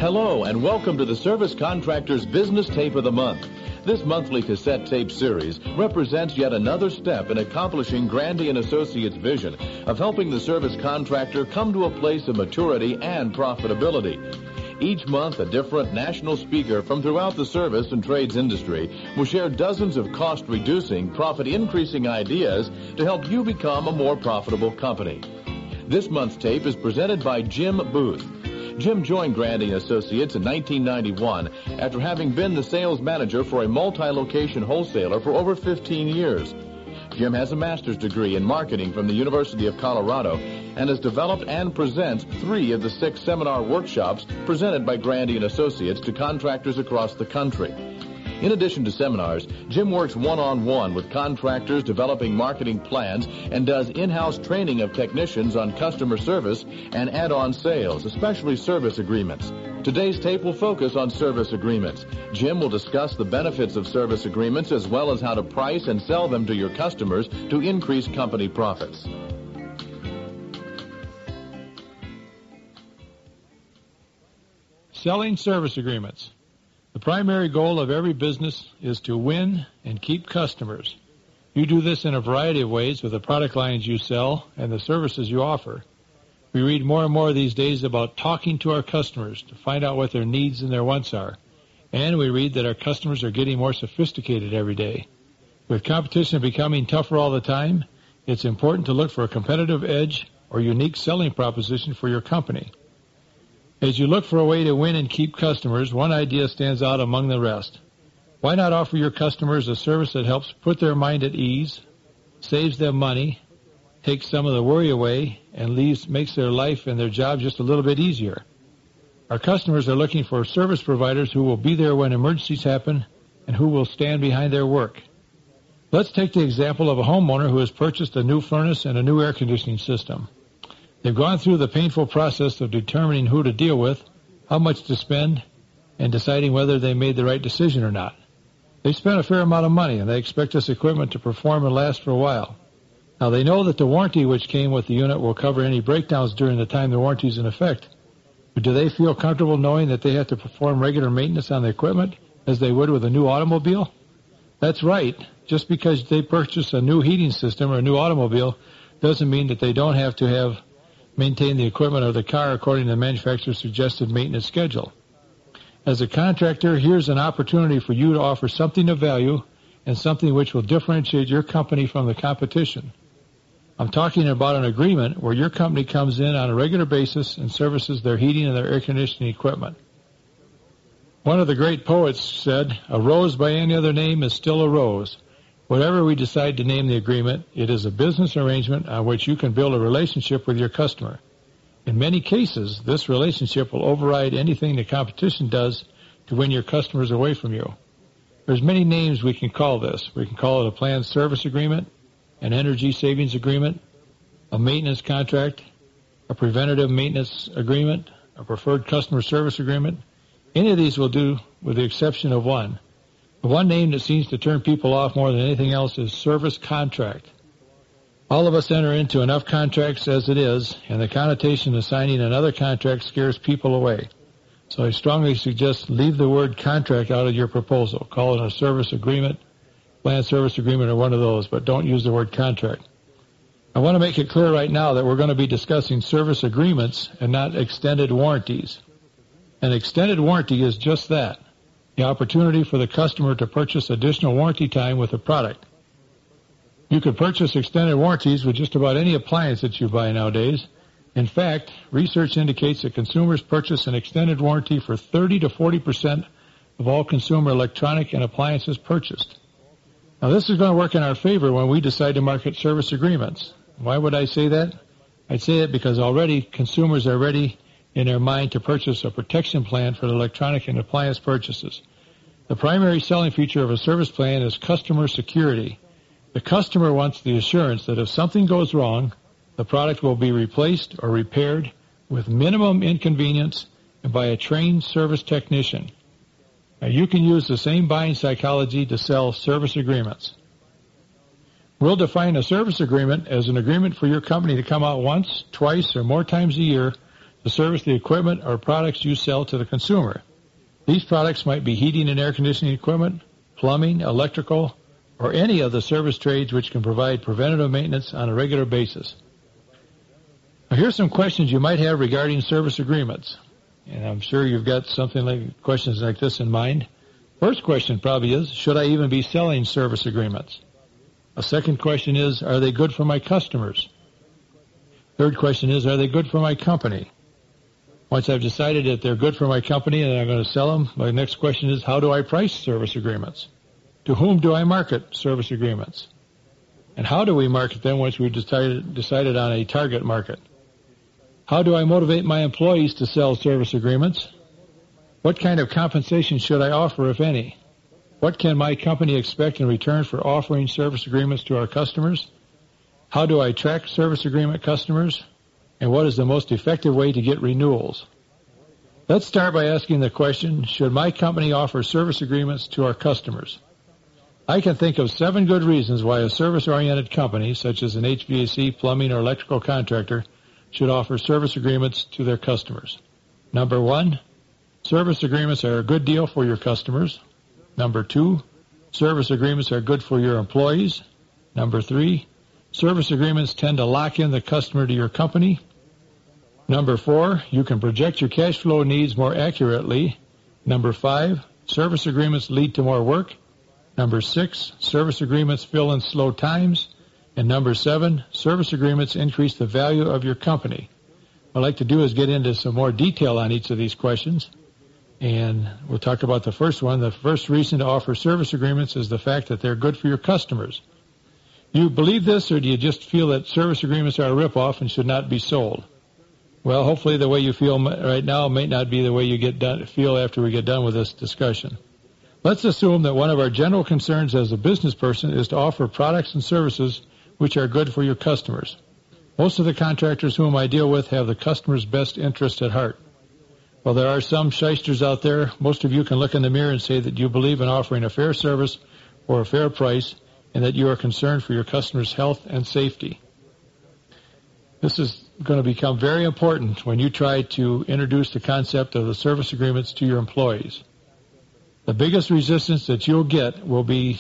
Hello, and welcome to the Service Contractor's Business Tape of the Month. This monthly cassette tape series represents yet another step in accomplishing Grandy & Associates' vision of helping the service contractor come to a place of maturity and profitability. Each month, a different national speaker from throughout the service and trades industry will share dozens of cost-reducing, profit-increasing ideas to help you become a more profitable company. This month's tape is presented by Jim Booth. Jim joined Grandy & Associates in 1991 after having been the sales manager for a multi-location wholesaler for over 15 years. Jim has a master's degree in marketing from the University of Colorado and has developed and presents 3 of the 6 seminar workshops presented by Grandy & Associates to contractors across the country. In addition to seminars, Jim works one-on-one with contractors developing marketing plans and does in-house training of technicians on customer service and add-on sales, especially service agreements. Today's tape will focus on service agreements. Jim will discuss the benefits of service agreements as well as how to price and sell them to your customers to increase company profits. Selling service agreements. The primary goal of every business is to win and keep customers. You do this in a variety of ways with the product lines you sell and the services you offer. We read more and more these days about talking to our customers to find out what their needs and their wants are. And we read that our customers are getting more sophisticated every day. With competition becoming tougher all the time, it's important to look for a competitive edge or unique selling proposition for your company. As you look for a way to win and keep customers, one idea stands out among the rest. Why not offer your customers a service that helps put their mind at ease, saves them money, takes some of the worry away, and makes their life and their job just a little bit easier? Our customers are looking for service providers who will be there when emergencies happen and who will stand behind their work. Let's take the example of a homeowner who has purchased a new furnace and a new air conditioning system. They've gone through the painful process of determining who to deal with, how much to spend, and deciding whether they made the right decision or not. They spent a fair amount of money, and they expect this equipment to perform and last for a while. Now, they know that the warranty which came with the unit will cover any breakdowns during the time the warranty is in effect. But do they feel comfortable knowing that they have to perform regular maintenance on the equipment as they would with a new automobile? That's right. Just because they purchase a new heating system or a new automobile doesn't mean that they don't have to maintain the equipment of the car according to the manufacturer's suggested maintenance schedule. As a contractor, here's an opportunity for you to offer something of value and something which will differentiate your company from the competition. I'm talking about an agreement where your company comes in on a regular basis and services their heating and their air conditioning equipment. One of the great poets said, "A rose by any other name is still a rose." Whatever we decide to name the agreement, it is a business arrangement on which you can build a relationship with your customer. In many cases, this relationship will override anything the competition does to win your customers away from you. There's many names we can call this. We can call it a planned service agreement, an energy savings agreement, a maintenance contract, a preventative maintenance agreement, a preferred customer service agreement. Any of these will do, with the exception of one. The one name that seems to turn people off more than anything else is service contract. All of us enter into enough contracts as it is, and the connotation of signing another contract scares people away. So I strongly suggest leave the word contract out of your proposal. Call it a service agreement, planned service agreement, or one of those, but don't use the word contract. I want to make it clear right now that we're going to be discussing service agreements and not extended warranties. An extended warranty is just that. The opportunity for the customer to purchase additional warranty time with a product. You can purchase extended warranties with just about any appliance that you buy nowadays. In fact, research indicates that consumers purchase an extended warranty for 30 to 40% of all consumer electronic and appliances purchased. Now, this is going to work in our favor when we decide to market service agreements. Why would I say that? I'd say it because already consumers are ready in their mind to purchase a protection plan for the electronic and appliance purchases. The primary selling feature of a service plan is customer security. The customer wants the assurance that if something goes wrong, the product will be replaced or repaired with minimum inconvenience and by a trained service technician. Now, you can use the same buying psychology to sell service agreements. We'll define a service agreement as an agreement for your company to come out once, twice, or more times a year to service the equipment or products you sell to the consumer. These products might be heating and air conditioning equipment, plumbing, electrical, or any of the service trades which can provide preventative maintenance on a regular basis. Now, here's some questions you might have regarding service agreements. And I'm sure you've got something like questions like this in mind. First question probably is, should I even be selling service agreements? A second question is, are they good for my customers? Third question is, are they good for my company? Once I've decided that they're good for my company and I'm going to sell them, my next question is, how do I price service agreements? To whom do I market service agreements? And how do we market them once we've decided on a target market? How do I motivate my employees to sell service agreements? What kind of compensation should I offer, if any? What can my company expect in return for offering service agreements to our customers? How do I track service agreement customers? And what is the most effective way to get renewals? Let's start by asking the question, should my company offer service agreements to our customers? I can think of 7 good reasons why a service-oriented company, such as an HVAC, plumbing, or electrical contractor, should offer service agreements to their customers. Number 1, service agreements are a good deal for your customers. Number 2, service agreements are good for your employees. Number 3, service agreements tend to lock in the customer to your company. Number 4, you can project your cash flow needs more accurately. Number 5, service agreements lead to more work. Number 6, service agreements fill in slow times. And number 7, service agreements increase the value of your company. What I'd like to do is get into some more detail on each of these questions. And we'll talk about the first one. The first reason to offer service agreements is the fact that they're good for your customers. Do you believe this, or do you just feel that service agreements are a ripoff and should not be sold? Well, hopefully the way you feel right now may not be the way you feel after we get done with this discussion. Let's assume that one of our general concerns as a business person is to offer products and services which are good for your customers. Most of the contractors whom I deal with have the customer's best interest at heart. While there are some shysters out there, most of you can look in the mirror and say that you believe in offering a fair service for a fair price and that you are concerned for your customers' health and safety. This is going to become very important when you try to introduce the concept of the service agreements to your employees. The biggest resistance that you'll get will be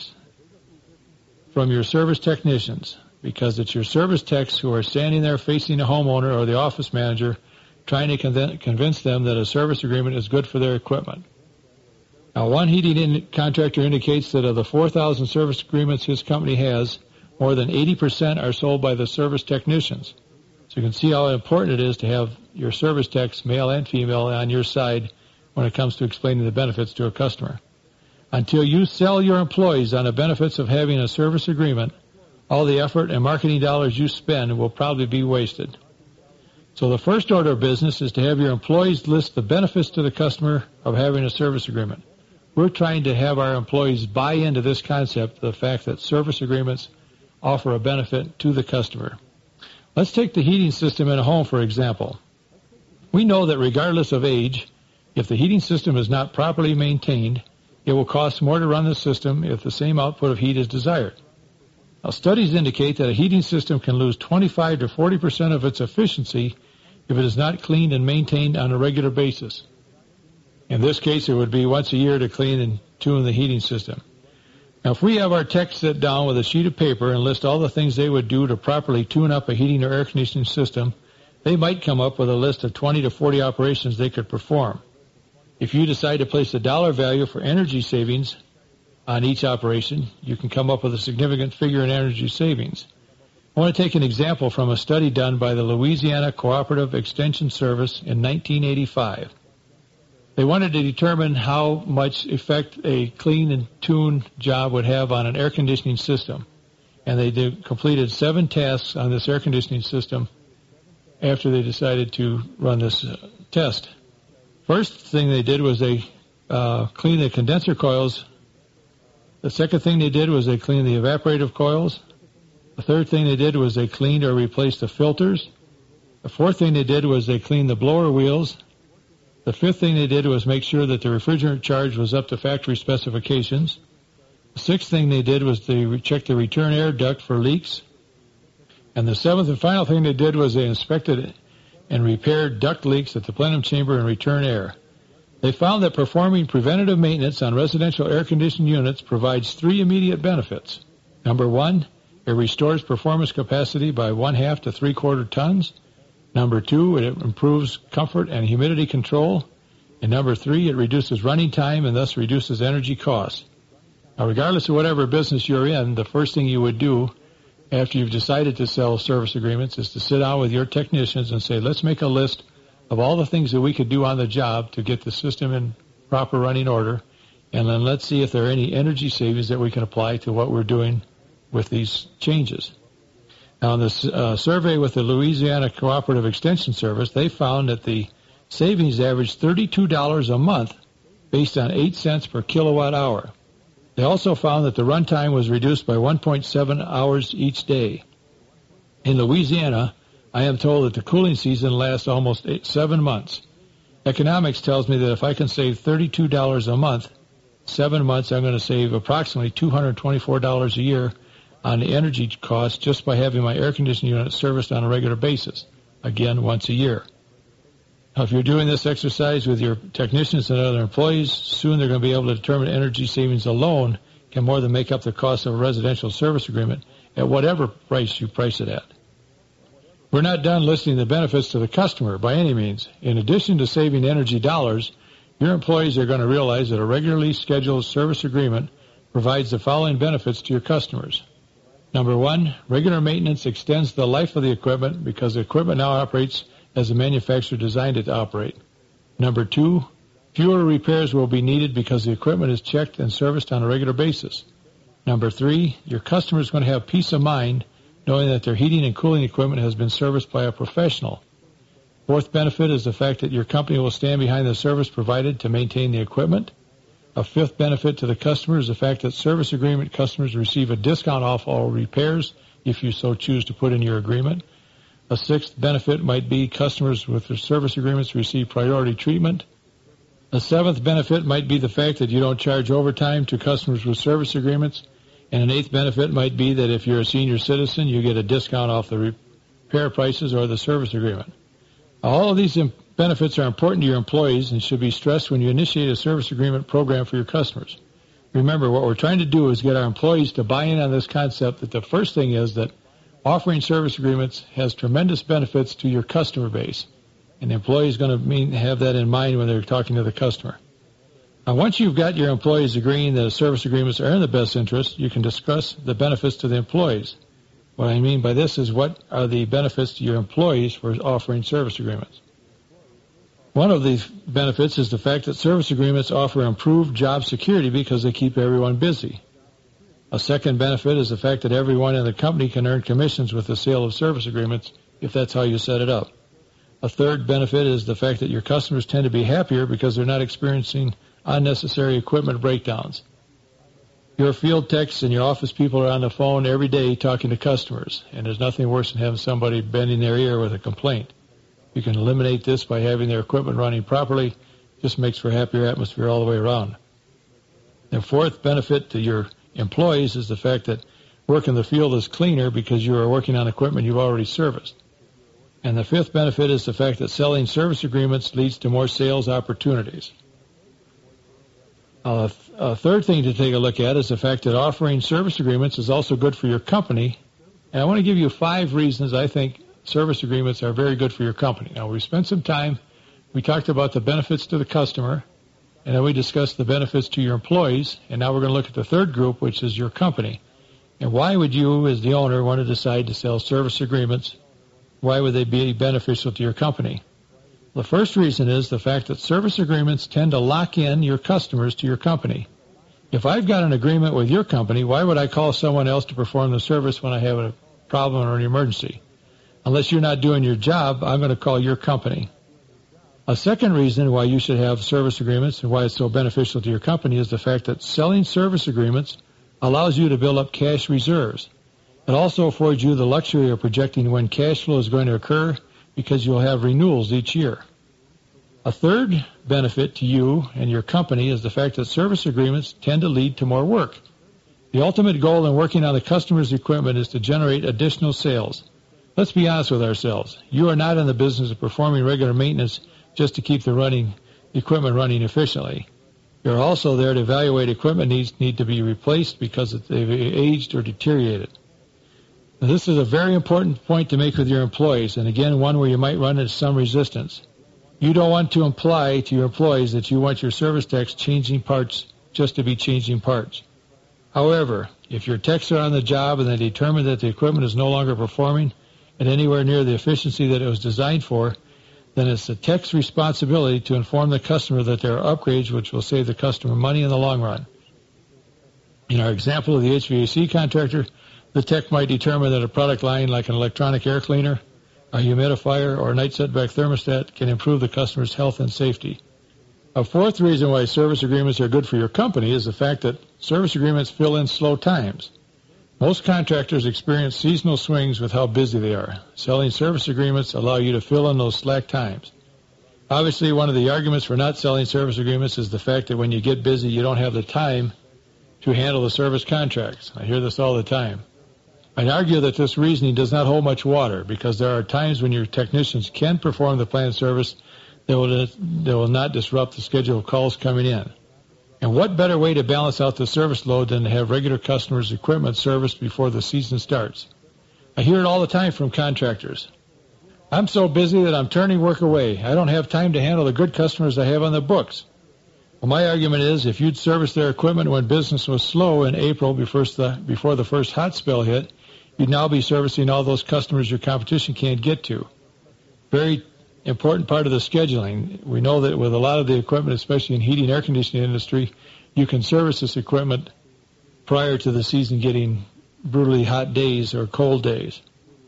from your service technicians, because it's your service techs who are standing there facing the homeowner or the office manager trying to convince them that a service agreement is good for their equipment. Now, one heating contractor indicates that of the 4,000 service agreements his company has, more than 80% are sold by the service technicians. So you can see how important it is to have your service techs, male and female, on your side when it comes to explaining the benefits to a customer. Until you sell your employees on the benefits of having a service agreement, all the effort and marketing dollars you spend will probably be wasted. So the first order of business is to have your employees list the benefits to the customer of having a service agreement. We're trying to have our employees buy into this concept, the fact that service agreements offer a benefit to the customer. Let's take the heating system in a home, for example. We know that regardless of age, if the heating system is not properly maintained, it will cost more to run the system if the same output of heat is desired. Now, studies indicate that a heating system can lose 25 to 40% of its efficiency if it is not cleaned and maintained on a regular basis. In this case, it would be once a year to clean and tune the heating system. Now, if we have our techs sit down with a sheet of paper and list all the things they would do to properly tune up a heating or air conditioning system, they might come up with a list of 20 to 40 operations they could perform. If you decide to place a dollar value for energy savings on each operation, you can come up with a significant figure in energy savings. I want to take an example from a study done by the Louisiana Cooperative Extension Service in 1985. They wanted to determine how much effect a clean and tune job would have on an air conditioning system. And they completed 7 tasks on this air conditioning system after they decided to run this test. First thing they did was they cleaned the condenser coils. The second thing they did was they cleaned the evaporative coils. The third thing they did was they cleaned or replaced the filters. The fourth thing they did was they cleaned the blower wheels. The fifth thing they did was make sure that the refrigerant charge was up to factory specifications. The sixth thing they did was they checked the return air duct for leaks. And the seventh and final thing they did was they inspected and repair duct leaks at the plenum chamber and return air. They found that performing preventative maintenance on residential air-conditioned units provides 3 immediate benefits. Number 1, it restores performance capacity by 1/2 to 3/4 tons. Number 2, it improves comfort and humidity control. And number 3, it reduces running time and thus reduces energy costs. Now, regardless of whatever business you're in, the first thing you would do after you've decided to sell service agreements is to sit down with your technicians and say, let's make a list of all the things that we could do on the job to get the system in proper running order, and then let's see if there are any energy savings that we can apply to what we're doing with these changes. Now, in this survey with the Louisiana Cooperative Extension Service, they found that the savings averaged $32 a month based on 8 cents per kilowatt hour. They also found that the runtime was reduced by 1.7 hours each day. In Louisiana, I am told that the cooling season lasts almost 7 months. Economics tells me that if I can save $32 a month, 7 months, I'm going to save approximately $224 a year on the energy cost just by having my air conditioning unit serviced on a regular basis, again, once a year. Now, if you're doing this exercise with your technicians and other employees, soon they're going to be able to determine energy savings alone can more than make up the cost of a residential service agreement at whatever price you price it at. We're not done listing the benefits to the customer by any means. In addition to saving energy dollars, your employees are going to realize that a regularly scheduled service agreement provides the following benefits to your customers. Number 1, regular maintenance extends the life of the equipment because the equipment now operates as the manufacturer designed it to operate. Number 2, fewer repairs will be needed because the equipment is checked and serviced on a regular basis. Number 3, your customer is going to have peace of mind knowing that their heating and cooling equipment has been serviced by a professional. Fourth benefit is the fact that your company will stand behind the service provided to maintain the equipment. A fifth benefit to the customer is the fact that service agreement customers receive a discount off all repairs if you so choose to put in your agreement. A sixth benefit might be customers with their service agreements receive priority treatment. A seventh benefit might be the fact that you don't charge overtime to customers with service agreements. And an eighth benefit might be that if you're a senior citizen, you get a discount off the repair prices or the service agreement. All of these benefits are important to your employees and should be stressed when you initiate a service agreement program for your customers. Remember, what we're trying to do is get our employees to buy in on this concept that the first thing is that offering service agreements has tremendous benefits to your customer base. And the employee is going to have that in mind when they're talking to the customer. Now, once you've got your employees agreeing that service agreements are in the best interest, you can discuss the benefits to the employees. What I mean by this is what are the benefits to your employees for offering service agreements. One of these benefits is the fact that service agreements offer improved job security because they keep everyone busy. A second benefit is the fact that everyone in the company can earn commissions with the sale of service agreements if that's how you set it up. A third benefit is the fact that your customers tend to be happier because they're not experiencing unnecessary equipment breakdowns. Your field techs and your office people are on the phone every day talking to customers, and there's nothing worse than having somebody bending their ear with a complaint. You can eliminate this by having their equipment running properly. Just makes for a happier atmosphere all the way around. The fourth benefit to your employees is the fact that work in the field is cleaner because you are working on equipment you've already serviced. And the fifth benefit is the fact that selling service agreements leads to more sales opportunities. A third thing to take a look at is the fact that offering service agreements is also good for your company. And I want to give you 5 reasons I think service agreements are very good for your company. Now, we spent some time, we talked about the benefits to the customer, and then we discussed the benefits to your employees, and now we're going to look at the third group, which is your company. And why would you, as the owner, want to decide to sell service agreements? Why would they be beneficial to your company? The first reason is the fact that service agreements tend to lock in your customers to your company. If I've got an agreement with your company, why would I call someone else to perform the service when I have a problem or an emergency? Unless you're not doing your job, I'm going to call your company. A second reason why you should have service agreements and why it's so beneficial to your company is the fact that selling service agreements allows you to build up cash reserves. It also affords you the luxury of projecting when cash flow is going to occur because you'll have renewals each year. A third benefit to you and your company is the fact that service agreements tend to lead to more work. The ultimate goal in working on the customer's equipment is to generate additional sales. Let's be honest with ourselves. You are not in the business of performing regular maintenance just to keep the equipment running efficiently. You're also there to evaluate equipment need to be replaced because they've aged or deteriorated. Now, this is a very important point to make with your employees, and again, one where you might run into some resistance. You don't want to imply to your employees that you want your service techs changing parts just to be changing parts. However, if your techs are on the job and they determine that the equipment is no longer performing at anywhere near the efficiency that it was designed for, then it's the tech's responsibility to inform the customer that there are upgrades which will save the customer money in the long run. In our example of the HVAC contractor, the tech might determine that a product line like an electronic air cleaner, a humidifier, or a night setback thermostat can improve the customer's health and safety. A fourth reason why service agreements are good for your company is the fact that service agreements fill in slow times. Most contractors experience seasonal swings with how busy they are. Selling service agreements allow you to fill in those slack times. Obviously, one of the arguments for not selling service agreements is the fact that when you get busy, you don't have the time to handle the service contracts. I hear this all the time. I'd argue that this reasoning does not hold much water because there are times when your technicians can perform the planned service that will not disrupt the schedule of calls coming in. And what better way to balance out the service load than to have regular customers' equipment serviced before the season starts? I hear it all the time from contractors. I'm so busy that I'm turning work away. I don't have time to handle the good customers I have on the books. Well, my argument is if you'd serviced their equipment when business was slow in April before the first hot spell hit, you'd now be servicing all those customers your competition can't get to. Very important part of the scheduling. We know that with a lot of the equipment, especially in heating and air conditioning industry, you can service this equipment prior to the season getting brutally hot days or cold days.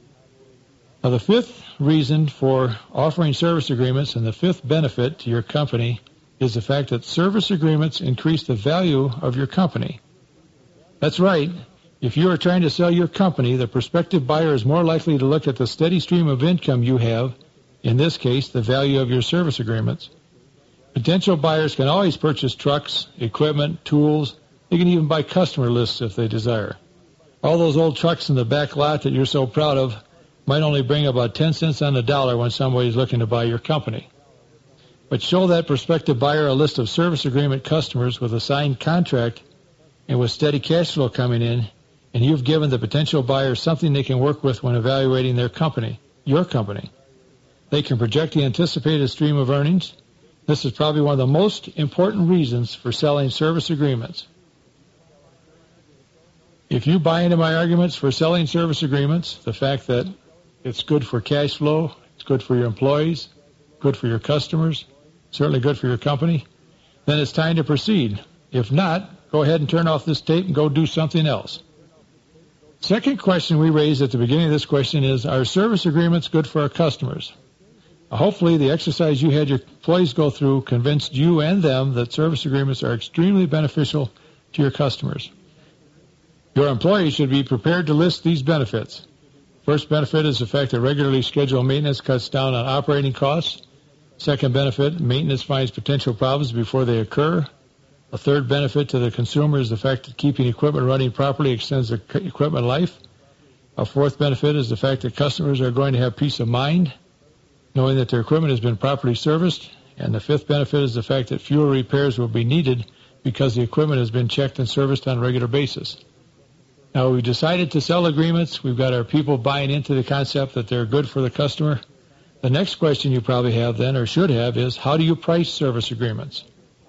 Now, the fifth reason for offering service agreements and the fifth benefit to your company is the fact that service agreements increase the value of your company. That's right. If you are trying to sell your company, the prospective buyer is more likely to look at the steady stream of income you have, in this case, the value of your service agreements. Potential buyers can always purchase trucks, equipment, tools. They can even buy customer lists if they desire. All those old trucks in the back lot that you're so proud of might only bring about 10 cents on the dollar when somebody's looking to buy your company. But show that prospective buyer a list of service agreement customers with a signed contract and with steady cash flow coming in, and you've given the potential buyer something they can work with when evaluating their company, your company. They can project the anticipated stream of earnings. This is probably one of the most important reasons for selling service agreements. If you buy into my arguments for selling service agreements, the fact that it's good for cash flow, it's good for your employees, good for your customers, certainly good for your company, then it's time to proceed. If not, go ahead and turn off this tape and go do something else. Second question we raised at the beginning of this question is, are service agreements good for our customers? Hopefully the exercise you had your employees go through convinced you and them that service agreements are extremely beneficial to your customers. Your employees should be prepared to list these benefits. First benefit is the fact that regularly scheduled maintenance cuts down on operating costs. Second benefit, maintenance finds potential problems before they occur. A third benefit to the consumer is the fact that keeping equipment running properly extends the equipment life. A fourth benefit is the fact that customers are going to have peace of mind, knowing that their equipment has been properly serviced. And the fifth benefit is the fact that fewer repairs will be needed because the equipment has been checked and serviced on a regular basis. Now, we've decided to sell agreements. We've got our people buying into the concept that they're good for the customer. The next question you probably have then, or should have, is how do you price service agreements?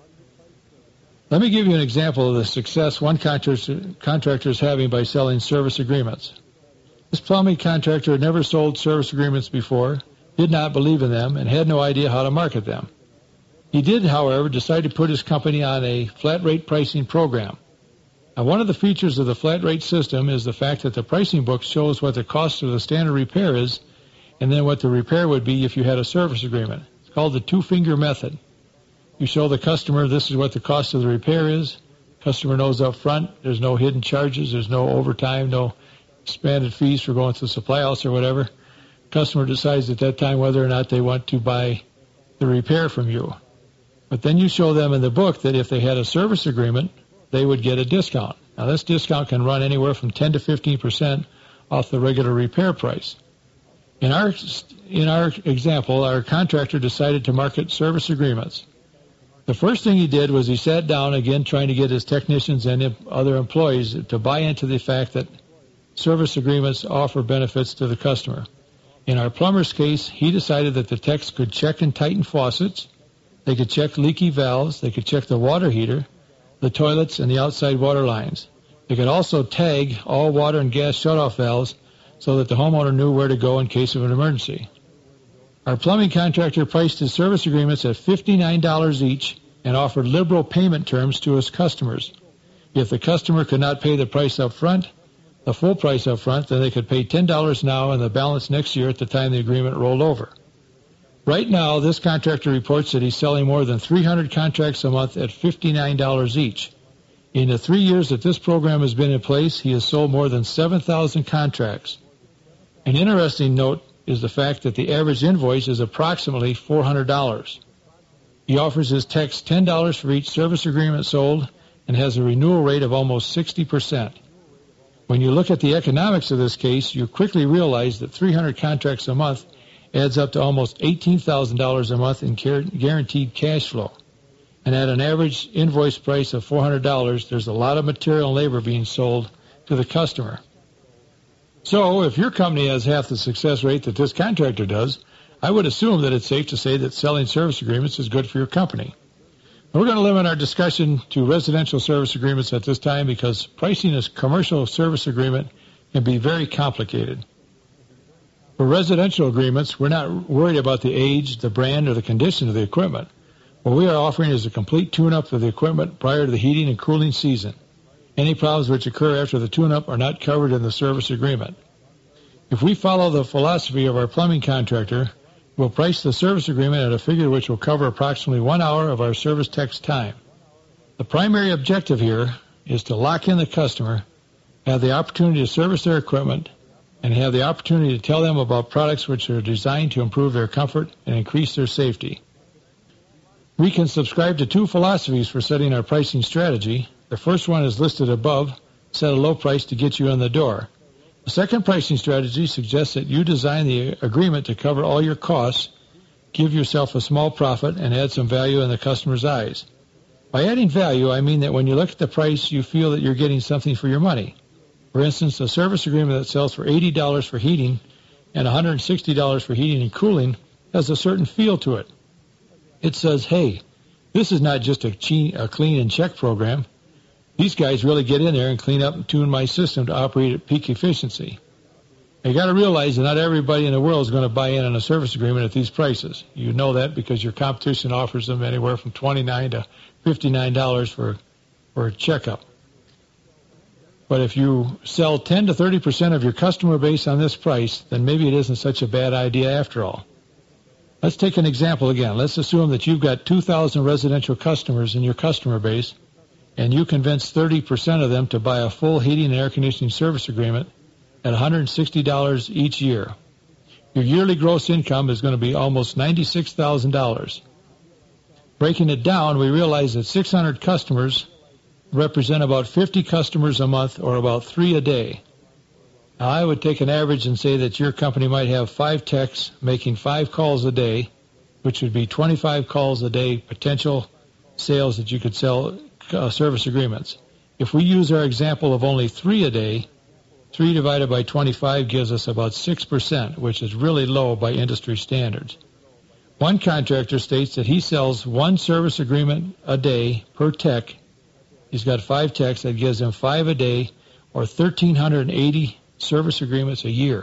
Let me give you an example of the success one contractor is having by selling service agreements. This plumbing contractor had never sold service agreements before, did not believe in them, and had no idea how to market them. He did, however, decide to put his company on a flat rate pricing program. Now, one of the features of the flat rate system is the fact that the pricing book shows what the cost of the standard repair is and then what the repair would be if you had a service agreement. It's called the two-finger method. You show the customer this is what the cost of the repair is. Customer knows up front. There's no hidden charges. There's no overtime, no expanded fees for going to the supply house or whatever. Customer decides at that time whether or not they want to buy the repair from you. But then you show them in the book that if they had a service agreement, they would get a discount. Now, this discount can run anywhere from 10 to 15% off the regular repair price. In our example, our contractor decided to market service agreements. The first thing he did was he sat down again trying to get his technicians and other employees to buy into the fact that service agreements offer benefits to the customer. In our plumber's case, he decided that the techs could check and tighten faucets, they could check leaky valves, they could check the water heater, the toilets, and the outside water lines. They could also tag all water and gas shutoff valves so that the homeowner knew where to go in case of an emergency. Our plumbing contractor priced his service agreements at $59 each and offered liberal payment terms to his customers. If the customer could not pay the price up front, the full price up front, then they could pay $10 now and the balance next year at the time the agreement rolled over. Right now, this contractor reports that he's selling more than 300 contracts a month at $59 each. In the 3 years that this program has been in place, he has sold more than 7,000 contracts. An interesting note is the fact that the average invoice is approximately $400. He offers his techs $10 for each service agreement sold and has a renewal rate of almost 60%. When you look at the economics of this case, you quickly realize that 300 contracts a month adds up to almost $18,000 a month in guaranteed cash flow. And at an average invoice price of $400, there's a lot of material and labor being sold to the customer. So if your company has half the success rate that this contractor does, I would assume that it's safe to say that selling service agreements is good for your company. We're going to limit our discussion to residential service agreements at this time because pricing a commercial service agreement can be very complicated. For residential agreements, we're not worried about the age, the brand, or the condition of the equipment. What we are offering is a complete tune-up of the equipment prior to the heating and cooling season. Any problems which occur after the tune-up are not covered in the service agreement. If we follow the philosophy of our plumbing contractor, we'll price the service agreement at a figure which will cover approximately 1 hour of our service tech's time. The primary objective here is to lock in the customer, have the opportunity to service their equipment, and have the opportunity to tell them about products which are designed to improve their comfort and increase their safety. We can subscribe to 2 philosophies for setting our pricing strategy. The first one is listed above, set a low price to get you in the door. The second pricing strategy suggests that you design the agreement to cover all your costs, give yourself a small profit, and add some value in the customer's eyes. By adding value, I mean that when you look at the price, you feel that you're getting something for your money. For instance, a service agreement that sells for $80 for heating and $160 for heating and cooling has a certain feel to it. It says, hey, this is not just a clean and check program. These guys really get in there and clean up and tune my system to operate at peak efficiency. You got to realize that not everybody in the world is going to buy in on a service agreement at these prices. You know that because your competition offers them anywhere from $29 to $59 for a checkup. But if you sell 10 to 30% of your customer base on this price, then maybe it isn't such a bad idea after all. Let's take an example again. Let's assume that you've got 2,000 residential customers in your customer base, and you convince 30% of them to buy a full heating and air conditioning service agreement at $160 each year. Your yearly gross income is going to be almost $96,000. Breaking it down, we realize that 600 customers represent about 50 customers a month, or about 3 a day. Now, I would take an average and say that your company might have 5 techs making 5 calls a day, which would be 25 calls a day potential sales that you could sell service agreements. If we use our example of only 3 a day, 3 divided by 25 gives us about 6%, which is really low by industry standards. One contractor states that he sells 1 service agreement a day per tech. He's got 5 techs. That gives him 5 a day, or 1,380 service agreements a year.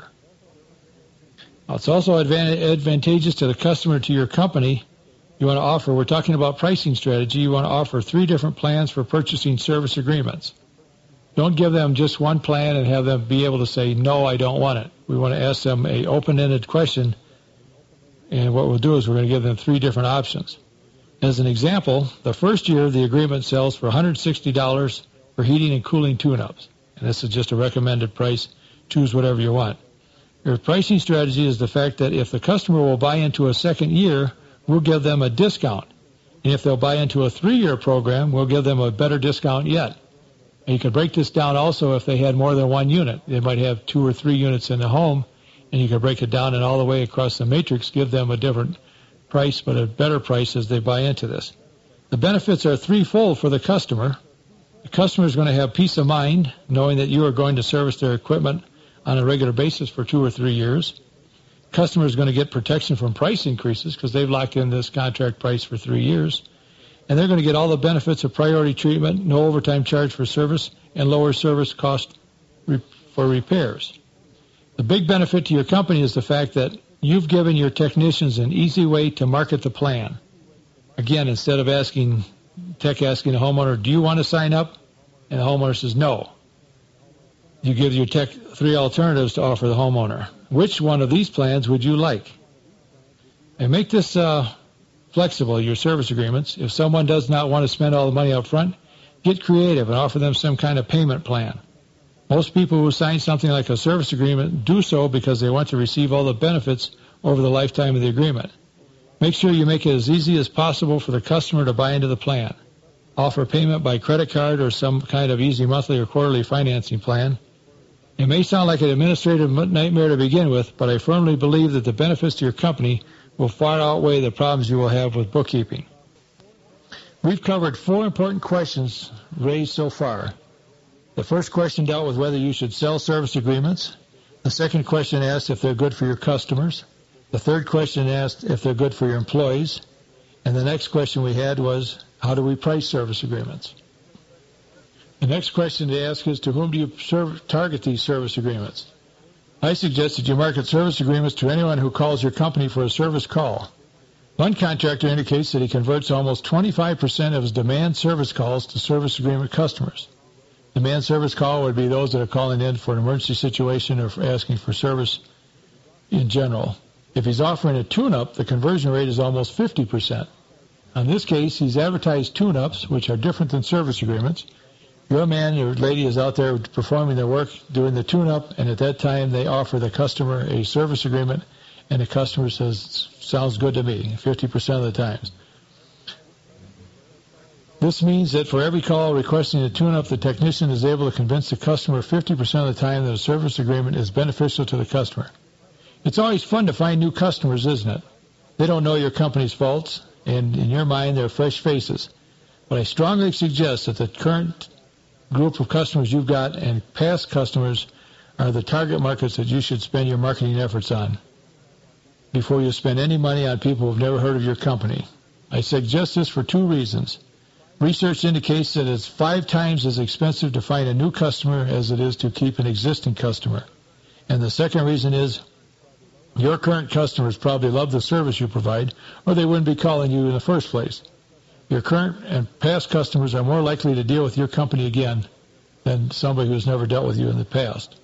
Now, it's also advantageous to the customer, to your company. You want to offer, we're talking about pricing strategy, you want to offer 3 different plans for purchasing service agreements. Don't give them just one plan and have them be able to say, no, I don't want it. We want to ask them an open-ended question, and what we'll do is we're going to give them 3 different options. As an example, the first year the agreement sells for $160 for heating and cooling tune-ups. And this is just a recommended price. Choose whatever you want. Your pricing strategy is the fact that if the customer will buy into a second year, we'll give them a discount. And if they'll buy into a 3-year program, we'll give them a better discount yet. And you can break this down also if they had more than 1 unit. They might have 2 or 3 units in the home, and you can break it down and all the way across the matrix, give them a different price, but a better price as they buy into this. The benefits are threefold for the customer. The customer is going to have peace of mind knowing that you are going to service their equipment on a regular basis for 2 or 3 years. Customer is going to get protection from price increases because they've locked in this contract price for 3 years. And they're going to get all the benefits of priority treatment, no overtime charge for service, and lower service cost for repairs. The big benefit to your company is the fact that you've given your technicians an easy way to market the plan. Again, instead of asking the homeowner, do you want to sign up? And the homeowner says no. You give your tech 3 alternatives to offer the homeowner. Which one of these plans would you like? And make this flexible, your service agreements. If someone does not want to spend all the money up front, get creative and offer them some kind of payment plan. Most people who sign something like a service agreement do so because they want to receive all the benefits over the lifetime of the agreement. Make sure you make it as easy as possible for the customer to buy into the plan. Offer payment by credit card or some kind of easy monthly or quarterly financing plan. It may sound like an administrative nightmare to begin with, but I firmly believe that the benefits to your company will far outweigh the problems you will have with bookkeeping. We've covered 4 important questions raised so far. The first question dealt with whether you should sell service agreements. The second question asked if they're good for your customers. The third question asked if they're good for your employees. And the next question we had was, how do we price service agreements? The next question to ask is, to whom do you target these service agreements? I suggest that you market service agreements to anyone who calls your company for a service call. One contractor indicates that he converts almost 25% of his demand service calls to service agreement customers. Demand service call would be those that are calling in for an emergency situation or for asking for service in general. If he's offering a tune-up, the conversion rate is almost 50%. In this case, he's advertised tune-ups, which are different than service agreements. Your man or lady is out there performing their work, doing the tune-up, and at that time they offer the customer a service agreement, and the customer says, sounds good to me, 50% of the times. This means that for every call requesting a tune-up, the technician is able to convince the customer 50% of the time that a service agreement is beneficial to the customer. It's always fun to find new customers, isn't it? They don't know your company's faults, and in your mind, they're fresh faces. But I strongly suggest that the current group of customers you've got and past customers are the target markets that you should spend your marketing efforts on before you spend any money on people who've never heard of your company. I suggest this for 2 reasons. Research indicates that it's 5 times as expensive to find a new customer as it is to keep an existing customer. And the second reason is your current customers probably love the service you provide, or they wouldn't be calling you in the first place. Your current and past customers are more likely to deal with your company again than somebody who's never dealt with you in the past.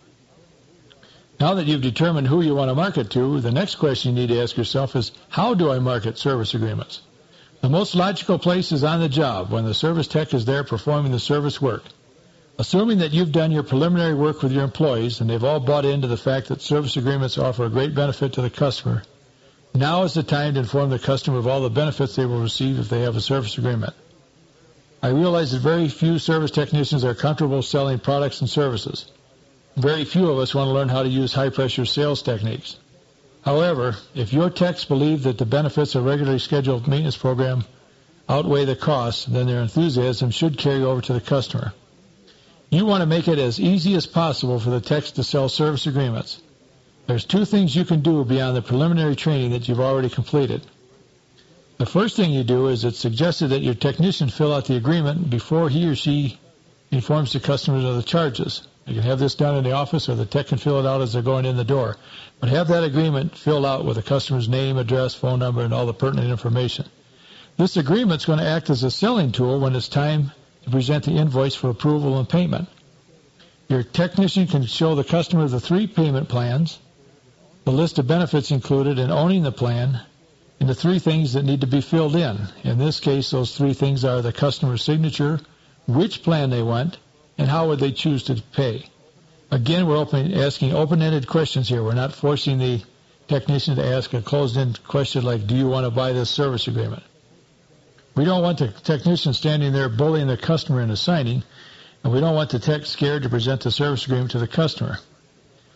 Now that you've determined who you want to market to, the next question you need to ask yourself is, how do I market service agreements? The most logical place is on the job, when the service tech is there performing the service work. Assuming that you've done your preliminary work with your employees and they've all bought into the fact that service agreements offer a great benefit to the customer, now is the time to inform the customer of all the benefits they will receive if they have a service agreement. I realize that very few service technicians are comfortable selling products and services. Very few of us want to learn how to use high-pressure sales techniques. However, if your techs believe that the benefits of a regularly scheduled maintenance program outweigh the costs, then their enthusiasm should carry over to the customer. You want to make it as easy as possible for the techs to sell service agreements. There's 2 things you can do beyond the preliminary training that you've already completed. The first thing you do is it's suggested that your technician fill out the agreement before he or she informs the customers of the charges. You can have this done in the office, or the tech can fill it out as they're going in the door. But have that agreement filled out with the customer's name, address, phone number, and all the pertinent information. This agreement's going to act as a selling tool when it's time to present the invoice for approval and payment. Your technician can show the customer the 3 payment plans, the list of benefits included in owning the plan, and the 3 things that need to be filled in. In this case, those 3 things are the customer's signature, which plan they want, and how would they choose to pay. Again, we're asking open-ended questions here. We're not forcing the technician to ask a closed-end question like, do you want to buy this service agreement? We don't want the technician standing there bullying the customer into signing, and we don't want the tech scared to present the service agreement to the customer.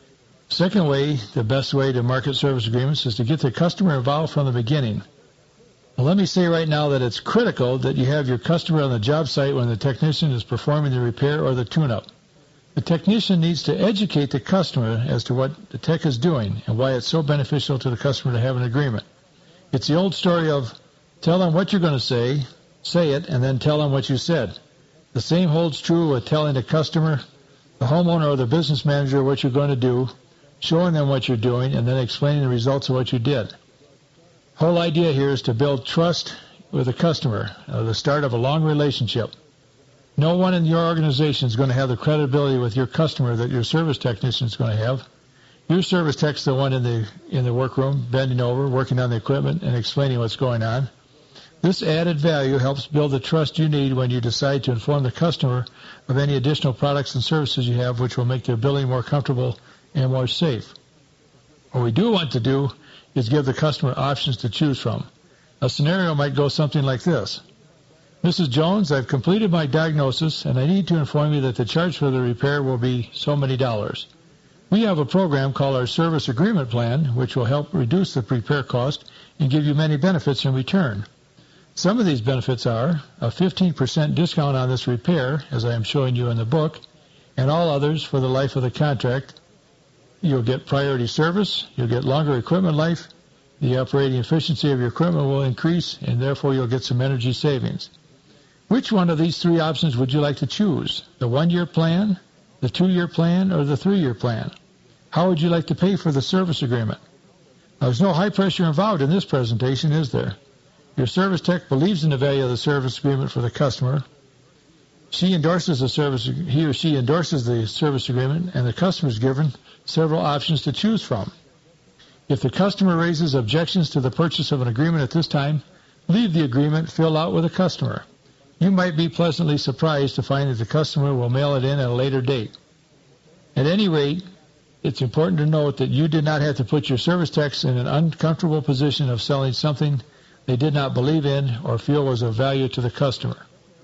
Second way, the best way to market service agreements is to get the customer involved from the beginning. Now, let me say right now that it's critical that you have your customer on the job site when the technician is performing the repair or the tune-up. The technician needs to educate the customer as to what the tech is doing and why it's so beneficial to the customer to have an agreement. It's the old story of tell them what you're going to say it, and then tell them what you said. The same holds true with telling the customer, the homeowner, or the business manager what you're going to do, showing them what you're doing, and then explaining the results of what you did. The whole idea here is to build trust with the customer, the start of a long relationship. No one in your organization is going to have the credibility with your customer that your service technician is going to have. Your service tech's the one in the workroom, bending over, working on the equipment, and explaining what's going on. This added value helps build the trust you need when you decide to inform the customer of any additional products and services you have, which will make their billing more comfortable and more safe. What we do want to do is give the customer options to choose from. A scenario might go something like this. Mrs. Jones, I've completed my diagnosis, and I need to inform you that the charge for the repair will be so many dollars. We have a program called our Service Agreement Plan, which will help reduce the repair cost and give you many benefits in return. Some of these benefits are a 15% discount on this repair, as I am showing you in the book, and all others for the life of the contract. You'll get priority service, you'll get longer equipment life, the operating efficiency of your equipment will increase, and therefore you'll get some energy savings. Which one of these three options would you like to choose? The 1-year plan, the 2-year plan, or the 3-year plan? How would you like to pay for the service agreement? Now, there's no high pressure involved in this presentation, is there? Your service tech believes in the value of the service agreement for the customer. He or she endorses the service agreement, and the customer is given several options to choose from. If the customer raises objections to the purchase of an agreement at this time, leave the agreement filled out with the customer. You might be pleasantly surprised to find that the customer will mail it in at a later date. At any rate, it's important to note that you did not have to put your service techs in an uncomfortable position of selling something they did not believe in or feel was of value to the customer.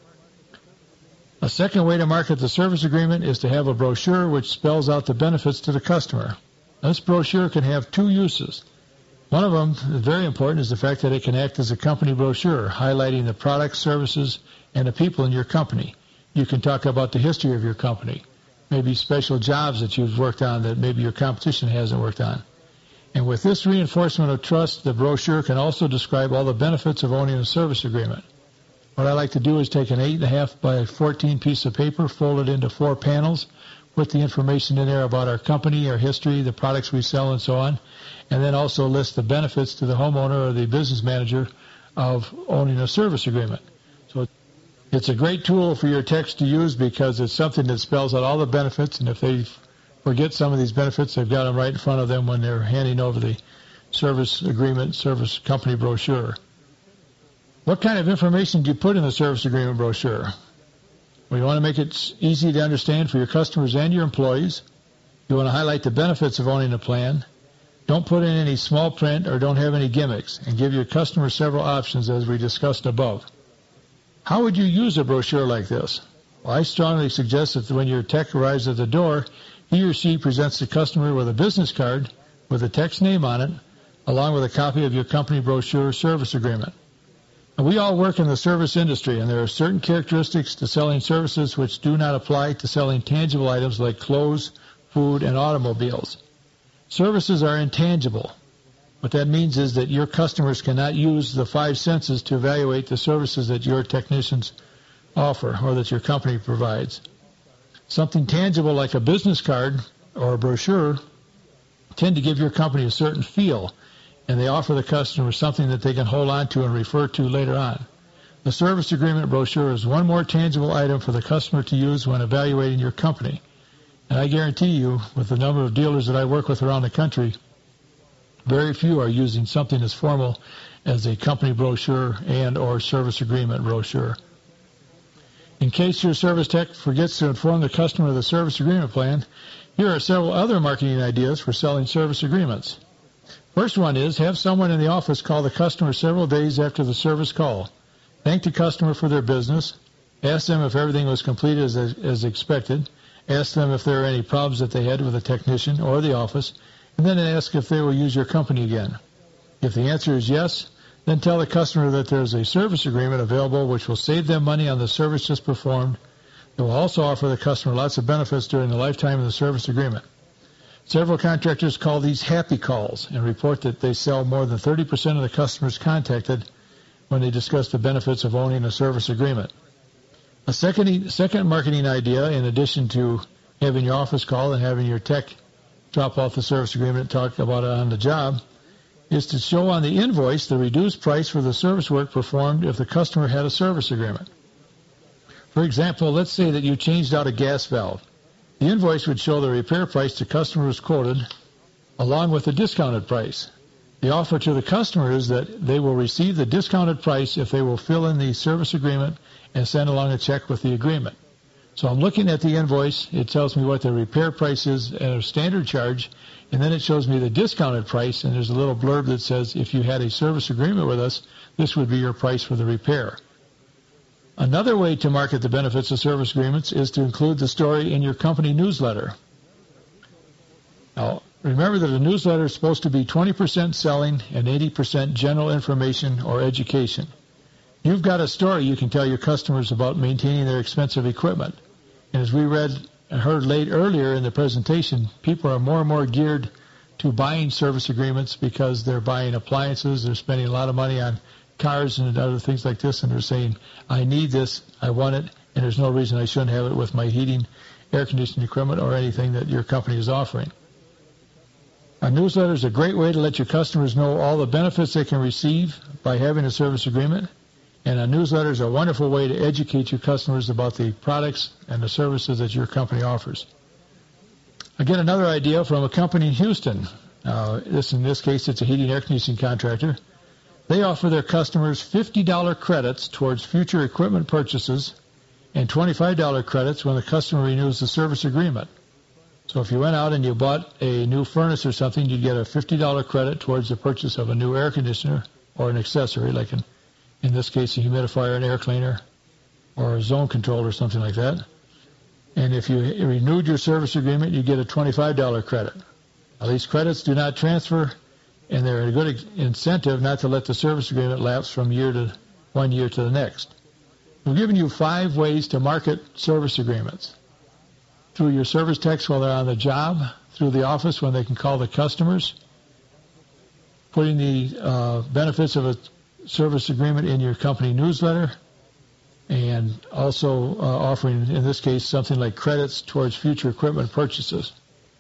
A second way to market the service agreement is to have a brochure which spells out the benefits to the customer. This brochure can have two uses. One of them, very important, is the fact that it can act as a company brochure, highlighting the products, services, and the people in your company. You can talk about the history of your company, maybe special jobs that you've worked on that maybe your competition hasn't worked on. And with this reinforcement of trust, the brochure can also describe all the benefits of owning a service agreement. What I like to do is take an 8.5 by 14 piece of paper, fold it into 4 panels, put the information in there about our company, our history, the products we sell, and so on, and then also list the benefits to the homeowner or the business manager of owning a service agreement. So it's a great tool for your techs to use because it's something that spells out all the benefits, and if they forget some of these benefits, they've got them right in front of them when they're handing over the service agreement, service company brochure. What kind of information do you put in the service agreement brochure? Well, you want to make it easy to understand for your customers and your employees. You want to highlight the benefits of owning a plan. Don't put in any small print or don't have any gimmicks, and give your customers several options as we discussed above. How would you use a brochure like this? Well, I strongly suggest that when your tech arrives at the door, he or she presents the customer with a business card with the tech's name on it, along with a copy of your company brochure service agreement. And we all work in the service industry, and there are certain characteristics to selling services which do not apply to selling tangible items like clothes, food, and automobiles. Services are intangible. What that means is that your customers cannot use the 5 senses to evaluate the services that your technicians offer or that your company provides. Something tangible like a business card or a brochure tend to give your company a certain feel, and they offer the customer something that they can hold on to and refer to later on. The service agreement brochure is one more tangible item for the customer to use when evaluating your company. And I guarantee you, with the number of dealers that I work with around the country, very few are using something as formal as a company brochure and or service agreement brochure. In case your service tech forgets to inform the customer of the service agreement plan, here are several other marketing ideas for selling service agreements. First one is have someone in the office call the customer several days after the service call. Thank the customer for their business, ask them if everything was completed as expected, ask them if there are any problems that they had with the technician or the office, and then ask if they will use your company again. If the answer is yes, then tell the customer that there is a service agreement available which will save them money on the service just performed. It will also offer the customer lots of benefits during the lifetime of the service agreement. Several contractors call these happy calls and report that they sell more than 30% of the customers contacted when they discuss the benefits of owning a service agreement. A second marketing idea, in addition to having your office call and having your tech drop off the service agreement and talk about it on the job, is to show on the invoice the reduced price for the service work performed if the customer had a service agreement. For example, let's say that you changed out a gas valve. The invoice would show the repair price the customer was quoted, along with the discounted price. The offer to the customer is that they will receive the discounted price if they will fill in the service agreement and send along a check with the agreement. So I'm looking at the invoice. It tells me what the repair price is at a standard charge, and then it shows me the discounted price, and there's a little blurb that says if you had a service agreement with us, this would be your price for the repair. Another way to market the benefits of service agreements is to include the story in your company newsletter. Now, remember that a newsletter is supposed to be 20% selling and 80% general information or education. You've got a story you can tell your customers about maintaining their expensive equipment. And as we read and heard earlier in the presentation, people are more and more geared to buying service agreements because they're buying appliances, they're spending a lot of money on cars and other things like this, and they're saying, I need this, I want it, and there's no reason I shouldn't have it with my heating, air conditioning equipment, or anything that your company is offering. A newsletter is a great way to let your customers know all the benefits they can receive by having a service agreement, and a newsletter is a wonderful way to educate your customers about the products and the services that your company offers. Again, another idea from a company in Houston. In this case, it's a heating air conditioning contractor. They offer their customers $50 credits towards future equipment purchases and $25 credits when the customer renews the service agreement. So if you went out and you bought a new furnace or something, you'd get a $50 credit towards the purchase of a new air conditioner or an accessory, like in this case, a humidifier, an air cleaner, or a zone control or something like that. And if you renewed your service agreement, you get a $25 credit. Now, these credits do not transfer, and they're a good incentive not to let the service agreement lapse from 1 year to the next. We've given you 5 ways to market service agreements. Through your service techs while they're on the job, through the office when they can call the customers, putting the benefits of a service agreement in your company newsletter, and also offering, in this case, something like credits towards future equipment purchases.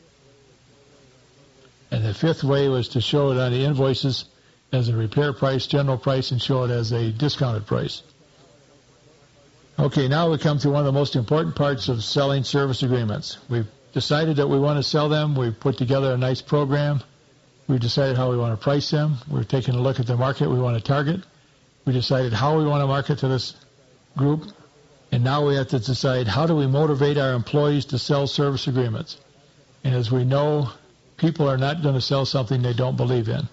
And the 5th way was to show it on the invoices as a repair price, general price, and show it as a discounted price. Okay, now we come to one of the most important parts of selling service agreements. We've decided that we want to sell them. We've put together a nice program. We've decided how we want to price them. We're taking a look at the market we want to target. We decided how we want to market to this group. And now we have to decide how do we motivate our employees to sell service agreements. And as we know, people are not going to sell something they don't believe in.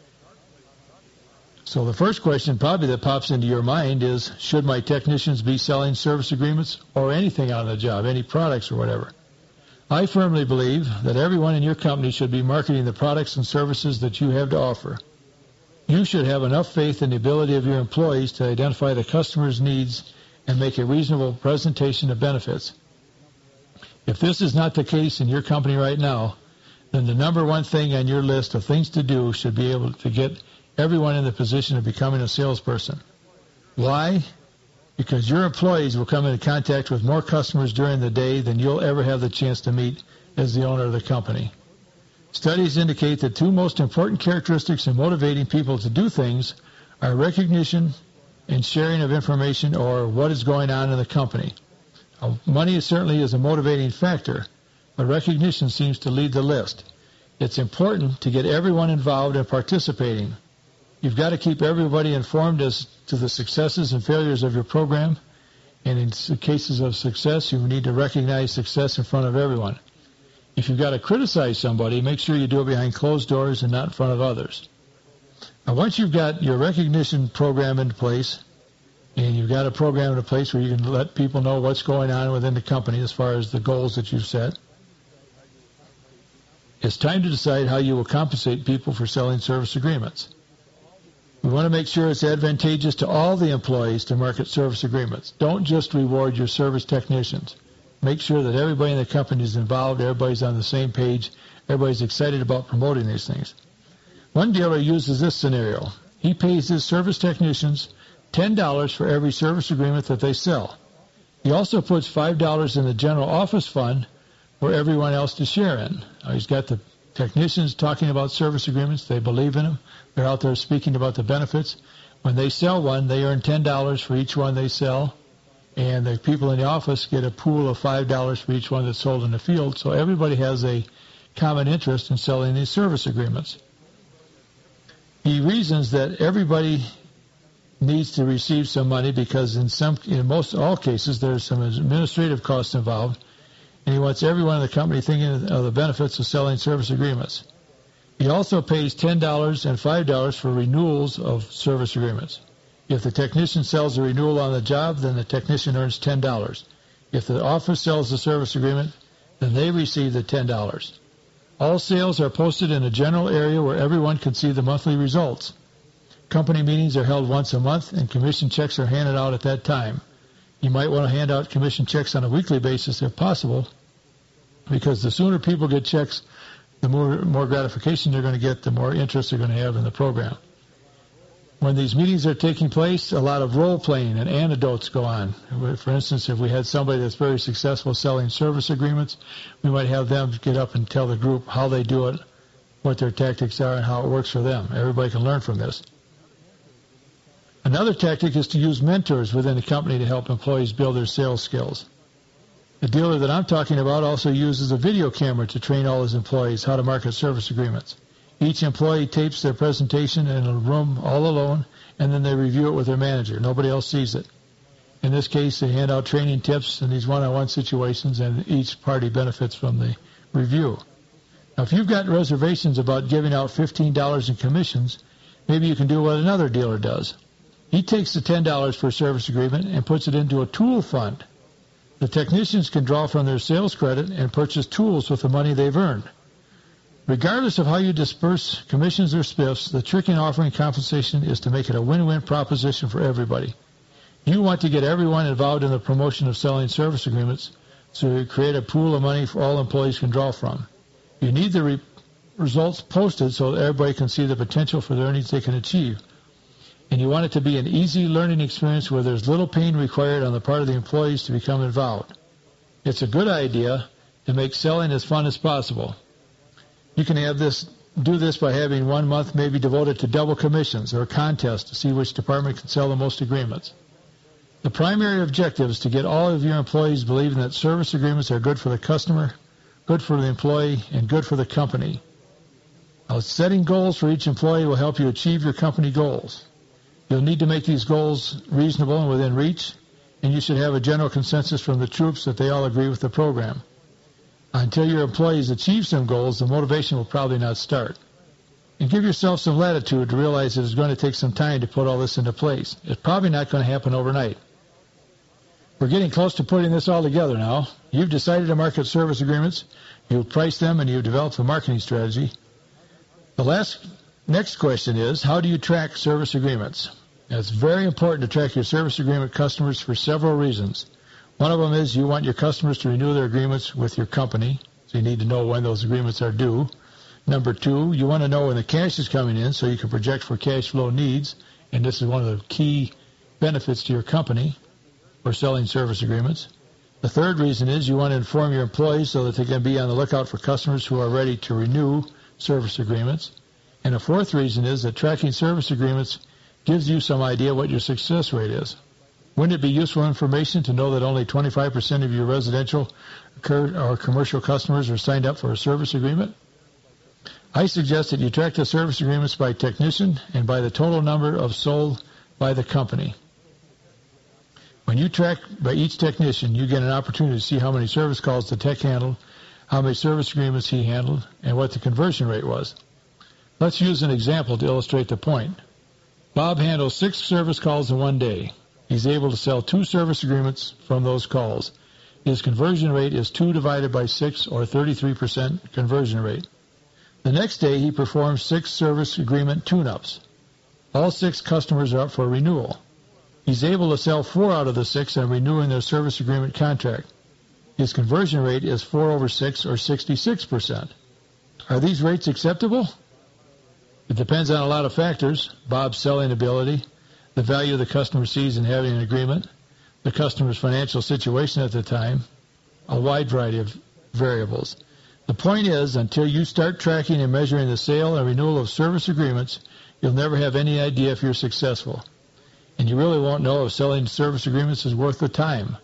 So the first question probably that pops into your mind is, should my technicians be selling service agreements or anything on the job, any products or whatever? I firmly believe that everyone in your company should be marketing the products and services that you have to offer. You should have enough faith in the ability of your employees to identify the customer's needs and make a reasonable presentation of benefits. If this is not the case in your company right now, then the number one thing on your list of things to do should be able to get everyone in the position of becoming a salesperson. Why? Because your employees will come into contact with more customers during the day than you'll ever have the chance to meet as the owner of the company. Studies indicate that 2 most important characteristics in motivating people to do things are recognition and sharing of information or what is going on in the company. Money certainly is a motivating factor, but recognition seems to lead the list. It's important to get everyone involved and participating. You've got to keep everybody informed as to the successes and failures of your program, and in cases of success, you need to recognize success in front of everyone. If you've got to criticize somebody, make sure you do it behind closed doors and not in front of others. Now, once you've got your recognition program in place, And you've got a program in place where you can let people know what's going on within the company as far as the goals that you've set. It's time to decide how you will compensate people for selling service agreements. We want to make sure it's advantageous to all the employees to market service agreements. Don't just reward your service technicians. Make sure that everybody in the company is involved, everybody's on the same page, everybody's excited about promoting these things. One dealer uses this scenario. He pays his service technicians $10 for every service agreement that they sell. He also puts $5 in the general office fund for everyone else to share in. He's got the technicians talking about service agreements. They believe in them. They're out there speaking about the benefits. When they sell one, they earn $10 for each one they sell, and the people in the office get a pool of $5 for each one that's sold in the field. So everybody has a common interest in selling these service agreements. He reasons that everybody needs to receive some money because in most all cases there's some administrative costs involved, and he wants everyone in the company thinking of the benefits of selling service agreements. He also pays $10 and $5 for renewals of service agreements. If the technician sells a renewal on the job, then the technician earns $10. If the office sells the service agreement, then they receive the $10. All sales are posted in a general area where everyone can see the monthly results. Company meetings are held once a month, and commission checks are handed out at that time. You might want to hand out commission checks on a weekly basis if possible, because the sooner people get checks, the more gratification they're going to get, the more interest they're going to have in the program. When these meetings are taking place, a lot of role-playing and anecdotes go on. For instance, if we had somebody that's very successful selling service agreements, we might have them get up and tell the group how they do it, what their tactics are, and how it works for them. Everybody can learn from this. Another tactic is to use mentors within the company to help employees build their sales skills. The dealer that I'm talking about also uses a video camera to train all his employees how to market service agreements. Each employee tapes their presentation in a room all alone, and then they review it with their manager. Nobody else sees it. In this case, they hand out training tips in these one-on-one situations, and each party benefits from the review. Now, if you've got reservations about giving out $15 in commissions, maybe you can do what another dealer does. He takes the $10 for a service agreement and puts it into a tool fund. The technicians can draw from their sales credit and purchase tools with the money they've earned. Regardless of how you disperse commissions or spiffs, the trick in offering compensation is to make it a win-win proposition for everybody. You want to get everyone involved in the promotion of selling service agreements, so you create a pool of money for all employees can draw from. You need the results posted so that everybody can see the potential for the earnings they can achieve. And you want it to be an easy learning experience where there's little pain required on the part of the employees to become involved. It's a good idea to make selling as fun as possible. You can do this by having 1 month maybe devoted to double commissions or a contest to see which department can sell the most agreements. The primary objective is to get all of your employees believing that service agreements are good for the customer, good for the employee, and good for the company. Now, setting goals for each employee will help you achieve your company goals. You'll need to make these goals reasonable and within reach, and you should have a general consensus from the troops that they all agree with the program. Until your employees achieve some goals, the motivation will probably not start. And give yourself some latitude to realize that it's going to take some time to put all this into place. It's probably not going to happen overnight. We're getting close to putting this all together now. You've decided to market service agreements, you've priced them, and you've developed a marketing strategy. The next question is, how do you track service agreements? It's very important to track your service agreement customers for several reasons. One of them is you want your customers to renew their agreements with your company, so you need to know when those agreements are due. Number two, you want to know when the cash is coming in so you can project for cash flow needs, and this is one of the key benefits to your company for selling service agreements. The third reason is you want to inform your employees so that they can be on the lookout for customers who are ready to renew service agreements. And the fourth reason is that tracking service agreements gives you some idea what your success rate is. Wouldn't it be useful information to know that only 25% of your residential or commercial customers are signed up for a service agreement? I suggest that you track the service agreements by technician and by the total number of sold by the company. When you track by each technician, you get an opportunity to see how many service calls the tech handled, how many service agreements he handled, and what the conversion rate was. Let's use an example to illustrate the point. Bob handles 6 service calls in one day. he's able to sell 2 service agreements from those calls. His conversion rate is 2 divided by 6, or 33% conversion rate. The next day, he performs 6 service agreement tune-ups. All 6 customers are up for renewal. He's able to sell 4 out of the 6 and renewing their service agreement contract. His conversion rate is 4 over 6, or 66%. Are these rates acceptable? It depends on a lot of factors: Bob's selling ability, the value the customer sees in having an agreement, the customer's financial situation at the time, a wide variety of variables. The point is, until you start tracking and measuring the sale and renewal of service agreements, you'll never have any idea if you're successful. And you really won't know if selling service agreements is worth the time.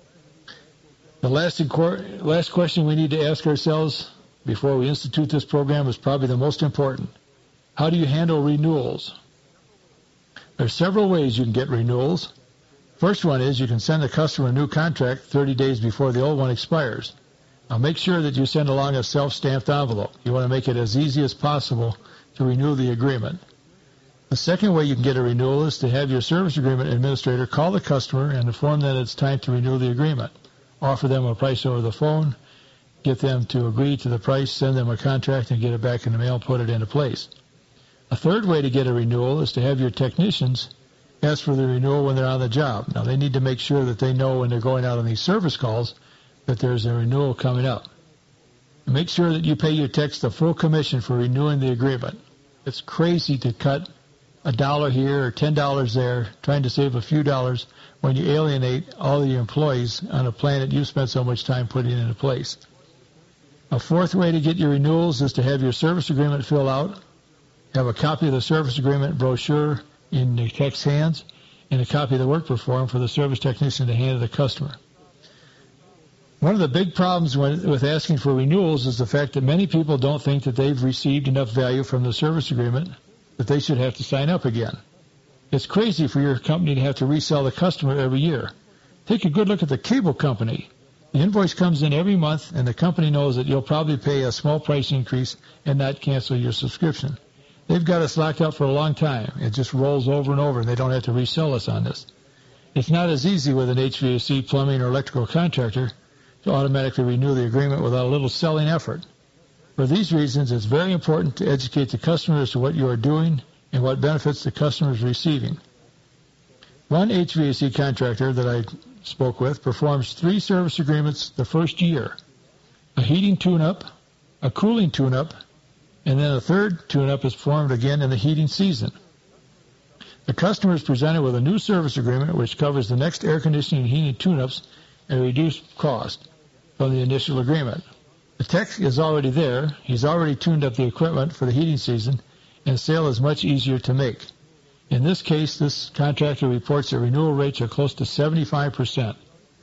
The last question we need to ask ourselves before we institute this program is probably the most important. How do you handle renewals? There are several ways you can get renewals. First one is you can send the customer a new contract 30 days before the old one expires. Now make sure that you send along a self-stamped envelope. You want to make it as easy as possible to renew the agreement. The second way you can get a renewal is to have your service agreement administrator call the customer and inform them that it's time to renew the agreement. Offer them a price over the phone, get them to agree to the price, send them a contract, and get it back in the mail and put it into place. A third way to get a renewal is to have your technicians ask for the renewal when they're on the job. Now, they need to make sure that they know when they're going out on these service calls that there's a renewal coming up. And make sure that you pay your techs the full commission for renewing the agreement. It's crazy to cut $1 here or $10 there, trying to save a few dollars when you alienate all of your employees on a plan that you spent so much time putting into place. A fourth way to get your renewals is to have your service agreement filled out, have a copy of the service agreement brochure in the tech's hands, and a copy of the work performed for the service technician to hand to the customer. One of the big problems with asking for renewals is the fact that many people don't think that they've received enough value from the service agreement that they should have to sign up again. It's crazy for your company to have to resell the customer every year. Take a good look at the cable company. The invoice comes in every month, and the company knows that you'll probably pay a small price increase and not cancel your subscription. They've got us locked up for a long time. It just rolls over and over, and they don't have to resell us on this. It's not as easy with an HVAC, plumbing, or electrical contractor to automatically renew the agreement without a little selling effort. For these reasons, it's very important to educate the customer as to what you are doing and what benefits the customer is receiving. One HVAC contractor that I spoke with performs 3 service agreements the first year: a heating tune-up, a cooling tune-up, and then a third tune-up is performed again in the heating season. The customer is presented with a new service agreement which covers the next air conditioning and heating tune-ups at a reduced cost from the initial agreement. The tech is already there. He's already tuned up the equipment for the heating season, and sale is much easier to make. In this case, this contractor reports that renewal rates are close to 75%.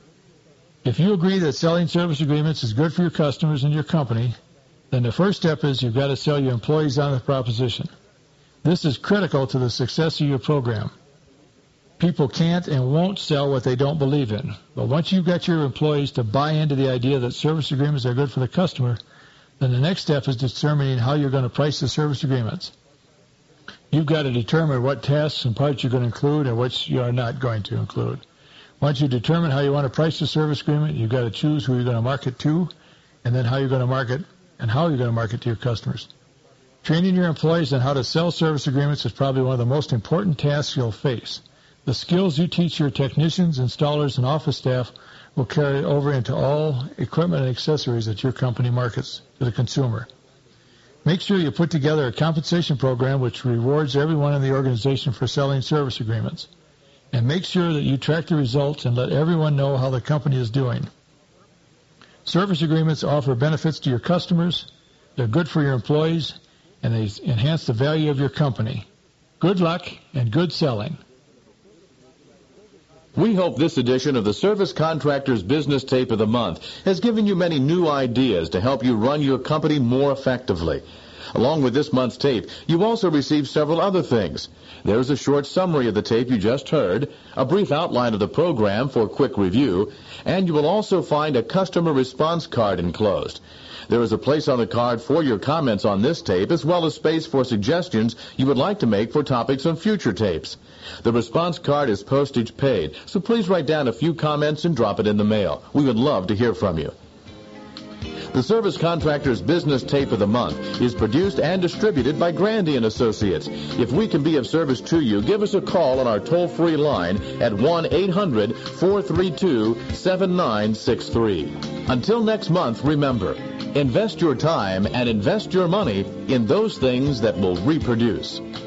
If you agree that selling service agreements is good for your customers and your company, then the first step is you've got to sell your employees on the proposition. This is critical to the success of your program. People can't and won't sell what they don't believe in. But once you've got your employees to buy into the idea that service agreements are good for the customer, then the next step is determining how you're going to price the service agreements. You've got to determine what tasks and parts you're going to include and which you are not going to include. Once you determine how you want to price the service agreement, you've got to choose who you're going to market to, and then how you're going to market to your customers. Training your employees on how to sell service agreements is probably one of the most important tasks you'll face. The skills you teach your technicians, installers, and office staff will carry over into all equipment and accessories that your company markets to the consumer. Make sure you put together a compensation program which rewards everyone in the organization for selling service agreements. And make sure that you track the results and let everyone know how the company is doing. Service agreements offer benefits to your customers, they're good for your employees, and they enhance the value of your company. Good luck and good selling. We hope this edition of the Service Contractors Business Tape of the Month has given you many new ideas to help you run your company more effectively. Along with this month's tape, you also receive several other things. There's a short summary of the tape you just heard, a brief outline of the program for quick review, and you will also find a customer response card enclosed. There is a place on the card for your comments on this tape, as well as space for suggestions you would like to make for topics on future tapes. The response card is postage paid, so please write down a few comments and drop it in the mail. We would love to hear from you. The Service Contractor's Business Tape of the Month is produced and distributed by Grandy & Associates. If we can be of service to you, give us a call on our toll-free line at 1-800-432-7963. Until next month, remember, invest your time and invest your money in those things that will reproduce.